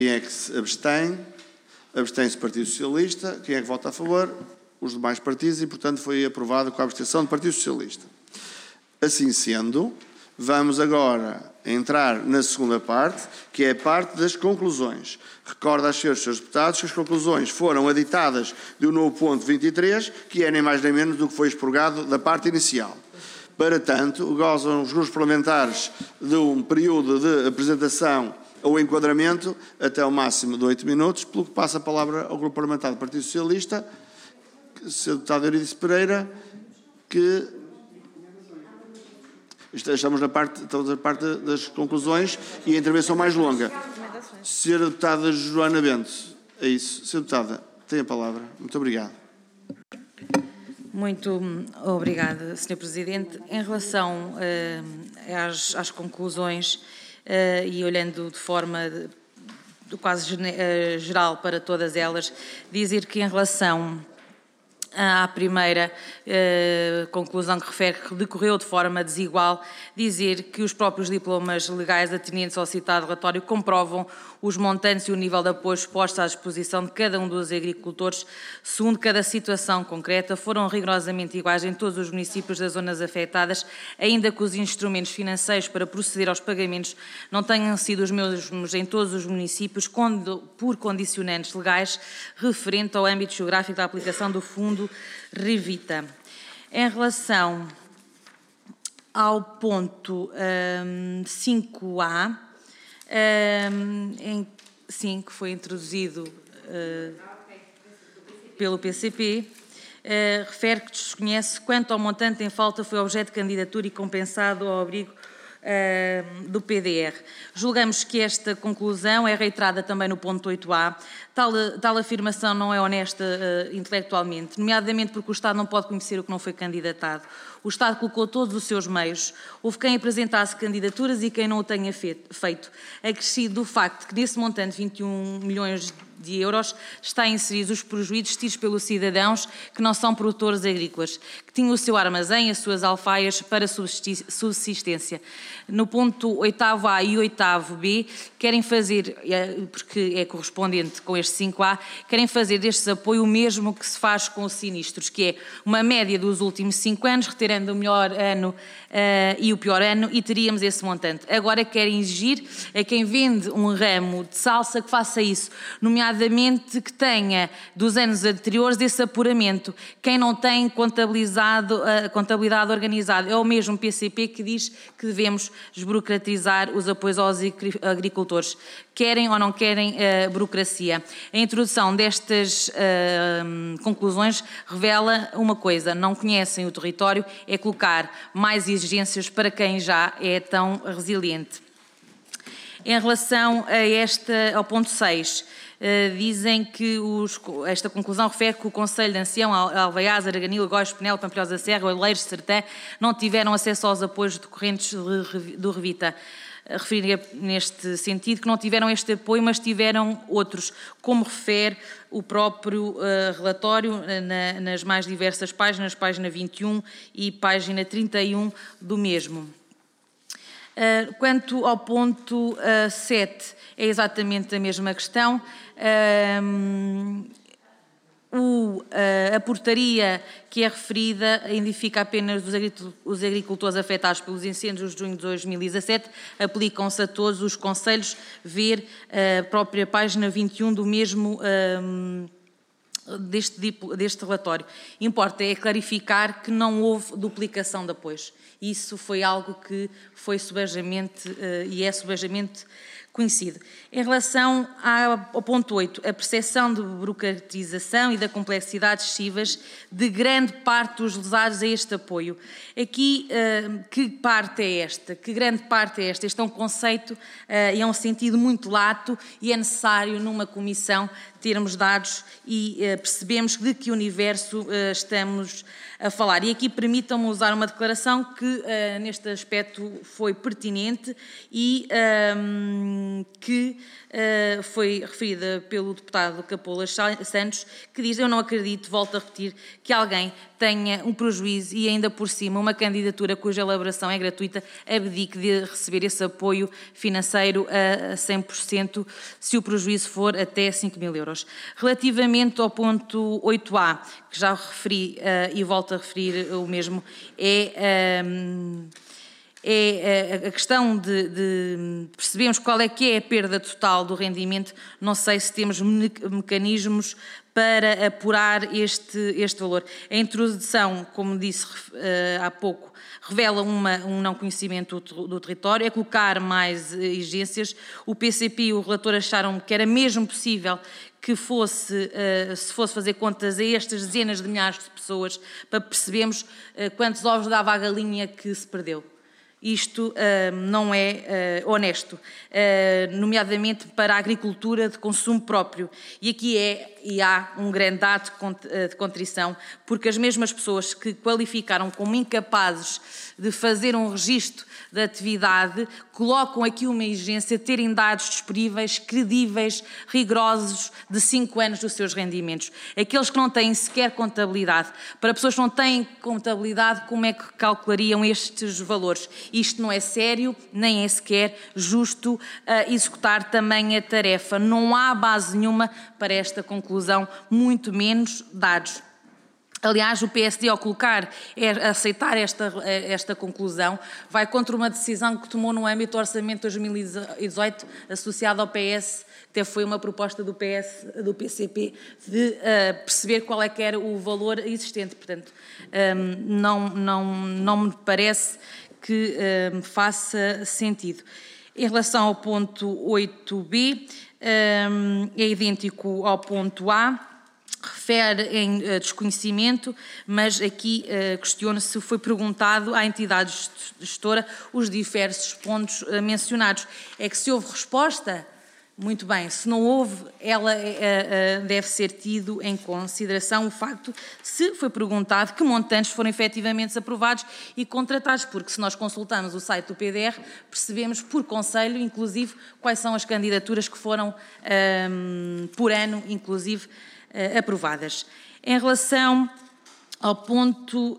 Quem é que se abstém? Abstém-se o Partido Socialista. Quem é que vota a favor? Os demais partidos, e, portanto, foi aprovado com a abstenção do Partido Socialista. Assim sendo, vamos agora entrar na segunda parte, que é a parte das conclusões. Recordo aos senhores deputados que as conclusões foram aditadas do novo ponto 23, que é nem mais nem menos do que foi expurgado da parte inicial. Para tanto, gozam os grupos parlamentares de um período de apresentação ou enquadramento até ao máximo de 8 minutos, pelo que passa a palavra ao Grupo Parlamentar do Partido Socialista, Sr. Deputado Eurídice Pereira, que estamos na parte das conclusões e a intervenção mais longa. Sra. Deputada Joana Bento, é isso. Sra. Deputada, tem a palavra. Muito obrigado. Muito obrigada, Sr. Presidente. Em relação às conclusões e olhando de forma quase geral para todas elas, dizer que em relação à primeira conclusão que refere que decorreu de forma desigual, dizer que os próprios diplomas legais atenientes ao citado relatório comprovam os montantes e o nível de apoio postos à disposição de cada um dos agricultores, segundo cada situação concreta, foram rigorosamente iguais em todos os municípios das zonas afetadas, ainda que os instrumentos financeiros para proceder aos pagamentos não tenham sido os mesmos em todos os municípios, por condicionantes legais referente ao âmbito geográfico da aplicação do Fundo Revita. Em relação ao ponto 5A, que foi introduzido pelo PCP, refere que desconhece quanto ao montante em falta foi objeto de candidatura e compensado ao abrigo do PDR. Julgamos que esta conclusão é reiterada também no ponto 8A. Tal afirmação não é honesta intelectualmente, nomeadamente porque o Estado não pode conhecer o que não foi candidatado. O Estado colocou todos os seus meios, houve quem apresentasse candidaturas e quem não o tenha feito, acrescido do facto que nesse montante 21 milhões de euros está inseridos os prejuízos tidos pelos cidadãos que não são produtores agrícolas, que tinham o seu armazém e as suas alfaias para subsistência. No ponto 8º-A e 8º-B, querem fazer, porque é correspondente com este 5A, querem fazer destes apoio o mesmo que se faz com os sinistros, que é uma média dos últimos 5 anos, retirando o melhor ano e o pior ano, e teríamos esse montante. Agora querem exigir a quem vende um ramo de salsa que faça isso, nomeadamente que tenha dos anos anteriores esse apuramento. Quem não tem contabilidade organizada é o mesmo PCP que diz que devemos desburocratizar os apoios aos agricultores. Querem ou não querem burocracia? A introdução destas conclusões revela uma coisa: não conhecem o território, é colocar mais exigências para quem já é tão resiliente. Em relação ao ponto 6, dizem que esta conclusão refere que o Conselho de Ancião, Alveiás, Araganil, Góis, Penel, Pampilhosa da Serra, Oeileiros, Sertã, não tiveram acesso aos apoios decorrentes do Revita. Referiria neste sentido que não tiveram este apoio, mas tiveram outros, como refere o próprio relatório nas mais diversas páginas, página 21 e página 31 do mesmo. Quanto ao ponto 7, é exatamente a mesma questão. A portaria que é referida identifica apenas os agricultores afetados pelos incêndios de junho de 2017, aplicam-se a todos os concelhos, ver a própria página 21 do mesmo deste relatório. Importa é clarificar que não houve duplicação de apoios. Isso foi algo que foi subejamente e é subejamente conhecido. Em relação ao ponto 8, a percepção de burocratização e da complexidade excessivas de grande parte dos lesados a este apoio. Aqui, que parte é esta? Que grande parte é esta? Este é um conceito e é um sentido muito lato e é necessário numa comissão termos dados e percebemos de que universo estamos a falar. E aqui permitam-me usar uma declaração que neste aspecto foi pertinente e que foi referida pelo deputado Capolas Santos, que diz: eu não acredito, volto a repetir, que alguém tenha um prejuízo e ainda por cima uma candidatura cuja elaboração é gratuita abdique de receber esse apoio financeiro a 100% se o prejuízo for até 5 mil euros. Relativamente ao ponto 8A, que já referi e volto a referir o mesmo, é a questão de percebermos qual é que é a perda total do rendimento. Não sei se temos mecanismos para apurar este valor. A introdução, como disse há pouco, revela um não conhecimento do território, é colocar mais exigências. O PCP e o relator acharam que era mesmo possível que se fosse fazer contas a estas dezenas de milhares de pessoas, para percebermos quantos ovos dava a galinha que se perdeu. Isto não é honesto, nomeadamente para a agricultura de consumo próprio. E aqui há um grande ato de contrição, porque as mesmas pessoas que qualificaram como incapazes de fazer um registro da atividade colocam aqui uma exigência de terem dados disponíveis, credíveis, rigorosos, de 5 anos dos seus rendimentos. Aqueles que não têm sequer contabilidade. Para pessoas que não têm contabilidade, como é que calculariam estes valores? Isto não é sério, nem é sequer justo executar também a tarefa. Não há base nenhuma para esta conclusão, muito menos dados. Aliás, o PSD, ao aceitar esta conclusão, vai contra uma decisão que tomou no âmbito do Orçamento de 2018, associado ao PS, que até foi uma proposta do PCP, de perceber qual é que era o valor existente. Portanto, não me parece que faça sentido. Em relação ao ponto 8b, é idêntico ao ponto A, refere em desconhecimento, mas aqui questiono se foi perguntado à entidade gestora os diversos pontos mencionados. É que se houve resposta, muito bem, se não houve, ela deve ser tido em consideração o facto se foi perguntado que montantes foram efetivamente aprovados e contratados, porque se nós consultamos o site do PDR, percebemos por conselho, inclusive, quais são as candidaturas que foram por ano, inclusive, aprovadas. Em relação ao ponto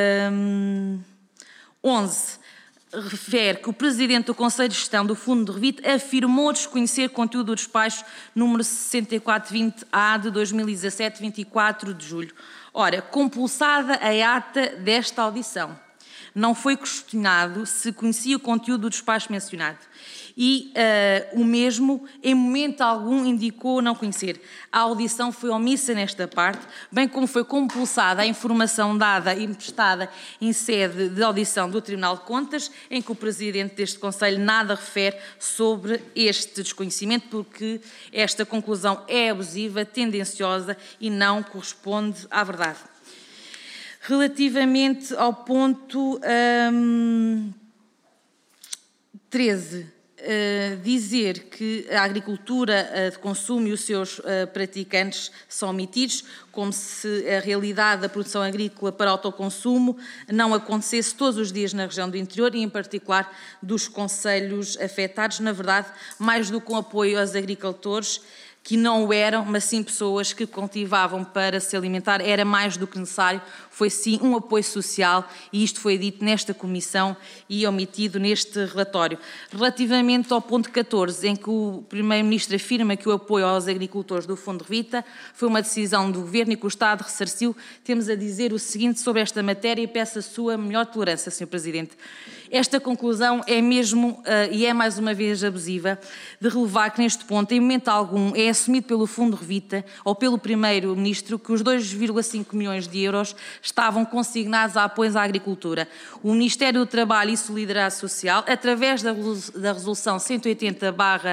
11, refere que o Presidente do Conselho de Gestão do Fundo de Revite afirmou desconhecer conteúdo do despacho número 6420-A de 2017, 24 de julho. Ora, compulsada a ata desta audição, não foi questionado se conhecia o conteúdo do despacho mencionado. E o mesmo, em momento algum, indicou não conhecer. A audição foi omissa nesta parte, bem como foi compulsada a informação dada e emprestada em sede de audição do Tribunal de Contas, em que o Presidente deste Conselho nada refere sobre este desconhecimento, porque esta conclusão é abusiva, tendenciosa e não corresponde à verdade. Relativamente ao ponto 13, dizer que a agricultura de consumo e os seus praticantes são omitidos, como se a realidade da produção agrícola para autoconsumo não acontecesse todos os dias na região do interior e, em particular, dos concelhos afetados. Na verdade, mais do que um apoio aos agricultores, que não o eram, mas sim pessoas que cultivavam para se alimentar, era mais do que necessário, foi sim um apoio social e isto foi dito nesta comissão e omitido neste relatório. Relativamente ao ponto 14, em que o Primeiro-Ministro afirma que o apoio aos agricultores do Fundo de Revite foi uma decisão do Governo e que o Estado ressarciu, temos a dizer o seguinte sobre esta matéria e peço a sua melhor tolerância, Sr. Presidente. Esta conclusão é mesmo, e é mais uma vez abusiva, de relevar que neste ponto, em momento algum, é assumido pelo Fundo de Revite ou pelo Primeiro-Ministro que os 2,5 milhões de euros estavam consignados a apoios à agricultura. O Ministério do Trabalho e Solidariedade Social, através da Resolução 180/2018,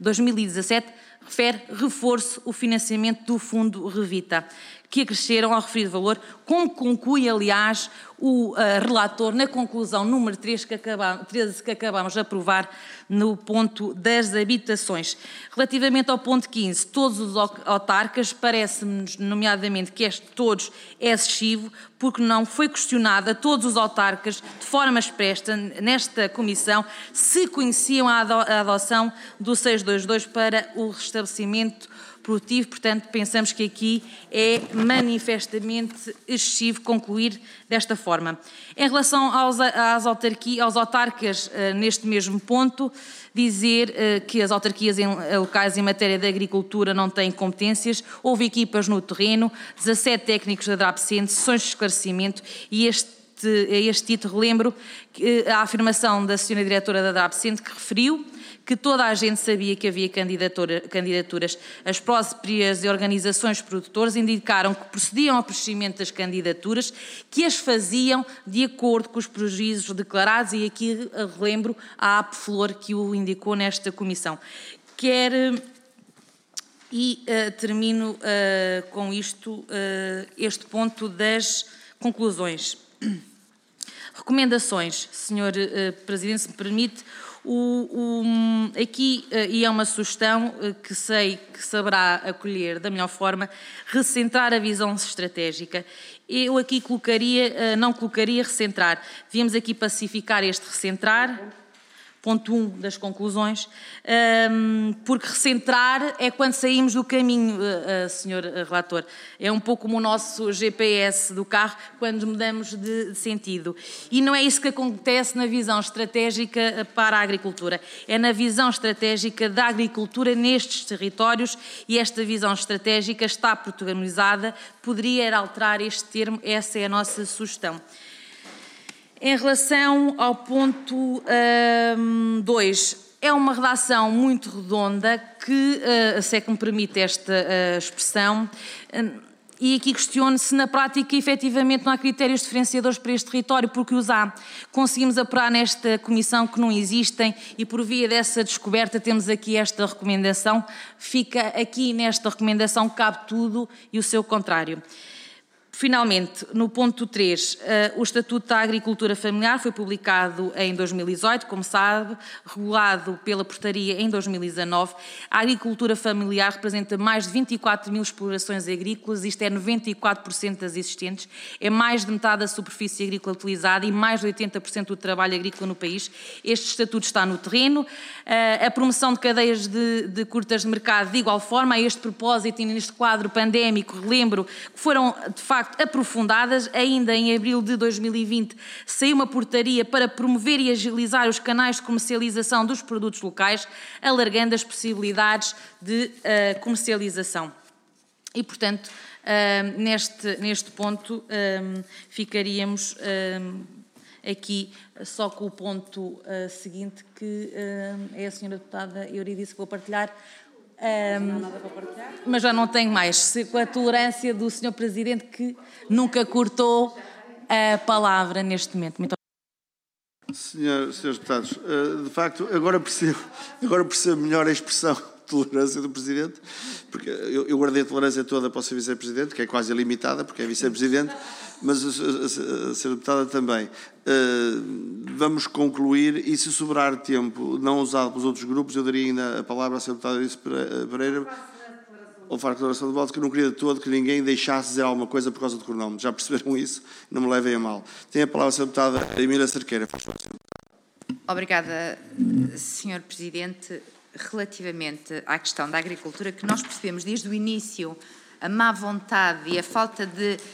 2017, refere reforço o financiamento do Fundo Revita, que acresceram ao referido valor, como conclui, aliás, o relator na conclusão número 13 que acabamos de aprovar no ponto das habitações. Relativamente ao ponto 15, todos os autarcas, parece-nos, nomeadamente, que este todos é excessivo, porque não foi questionado a todos os autarcas, de forma expressa, nesta comissão, se conheciam a adoção do 622 para o restabelecimento produtivo. Portanto, pensamos que aqui é manifestamente excessivo concluir desta forma. Em relação aos autarcas, neste mesmo ponto, dizer que as autarquias locais em matéria de agricultura não têm competências, houve equipas no terreno, 17 técnicos da DAPCENTE, sessões de esclarecimento, e a este título relembro a afirmação da senhora diretora da DAPCENTE, que referiu que toda a gente sabia que havia candidaturas. As próprias organizações produtoras indicaram que procediam ao procedimento das candidaturas, que as faziam de acordo com os prejuízos declarados, e aqui relembro a APFlor que o indicou nesta comissão. Termino com isto este ponto das conclusões. Recomendações, Sr. Presidente, se me permite. Aqui, e é uma sugestão que sei que saberá acolher da melhor forma, recentrar a visão estratégica. Eu aqui não colocaria recentrar, devíamos aqui pacificar este recentrar, ponto 1 das conclusões, porque recentrar é quando saímos do caminho, Sr. Relator. É um pouco como o nosso GPS do carro, quando mudamos de sentido. E não é isso que acontece na visão estratégica para a agricultura. É na visão estratégica da agricultura nestes territórios, e esta visão estratégica está protagonizada. Poderia alterar este termo, essa é a nossa sugestão. Em relação ao ponto 2, é uma redação muito redonda que, se é que me permite esta expressão, e aqui questiono se na prática efetivamente não há critérios diferenciadores para este território, porque os há. Conseguimos apurar nesta comissão que não existem, e por via dessa descoberta temos aqui esta recomendação. Fica aqui nesta recomendação, cabe tudo e o seu contrário. Finalmente, no ponto 3, o Estatuto da Agricultura Familiar foi publicado em 2018, como sabe, regulado pela Portaria em 2019. A agricultura familiar representa mais de 24 mil explorações agrícolas, isto é 94% das existentes, é mais de metade da superfície agrícola utilizada e mais de 80% do trabalho agrícola no país. Este Estatuto está no terreno. A promoção de cadeias de curtas de mercado, de igual forma, a este propósito e neste quadro pandémico, relembro que foram, de facto, aprofundadas. Ainda em abril de 2020 saiu uma portaria para promover e agilizar os canais de comercialização dos produtos locais, alargando as possibilidades de comercialização. E, portanto, neste ponto ficaríamos aqui só com o ponto seguinte, que é a senhora deputada Euridice que vou partilhar. Não há nada para partilhar. Mas já não tenho mais, com a tolerância do Sr. Presidente, que nunca cortou a palavra neste momento. Muito Senhores deputados, de facto, agora percebo melhor a expressão tolerância do Presidente, porque eu guardei a tolerância toda para o Sr. Vice-Presidente, que é quase ilimitada, porque é Vice-Presidente, mas a Sra. Deputada também. Vamos concluir, e se sobrar tempo não usado pelos outros grupos, eu daria ainda a palavra à Sra. Deputada Euridice Pereira, ou farto de declaração de voto, que eu não queria de todo que ninguém deixasse dizer alguma coisa por causa do cronómetro. Já perceberam isso? Não me levem a mal. Tem a palavra a Sra. Deputada Emília Cerqueira. Obrigada, Sr. Presidente. Relativamente à questão da agricultura, que nós percebemos desde o início a má vontade e a falta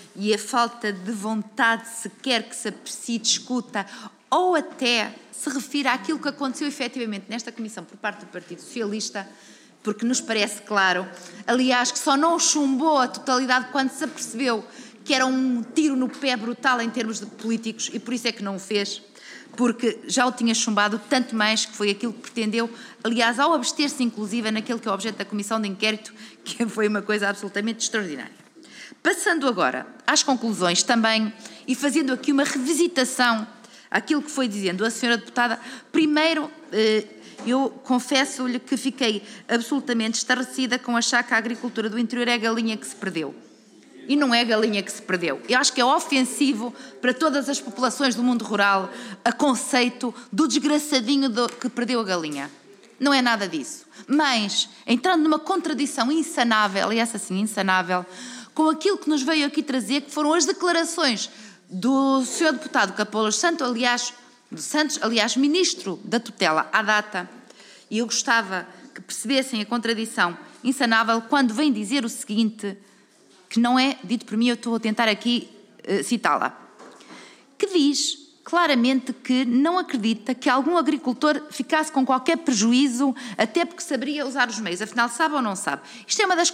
de vontade sequer que se aprecie, discuta ou até se refira àquilo que aconteceu efetivamente nesta comissão por parte do Partido Socialista, porque nos parece claro, aliás, que só não chumbou a totalidade quando se apercebeu que era um tiro no pé brutal em termos de políticos, e por isso é que não o fez, porque já o tinha chumbado, tanto mais que foi aquilo que pretendeu, aliás, ao abster-se inclusive naquele que é o objeto da comissão de inquérito, que foi uma coisa absolutamente extraordinária. Passando agora às conclusões também, e fazendo aqui uma revisitação àquilo que foi dizendo a senhora deputada, primeiro, eu confesso-lhe que fiquei absolutamente estarrecida com achar que a agricultura do interior é a galinha que se perdeu. E não é a galinha que se perdeu. Eu acho que é ofensivo para todas as populações do mundo rural a conceito do desgraçadinho que perdeu a galinha. Não é nada disso. Mas, entrando numa contradição insanável, e essa sim insanável, com aquilo que nos veio aqui trazer, que foram as declarações do Sr. Deputado Capolas Santos, aliás, Ministro da Tutela à data, e eu gostava que percebessem a contradição insanável quando vem dizer o seguinte, que não é dito por mim, eu estou a tentar aqui citá-la, que diz claramente que não acredita que algum agricultor ficasse com qualquer prejuízo, até porque saberia usar os meios. Afinal, sabe ou não sabe? Isto é uma das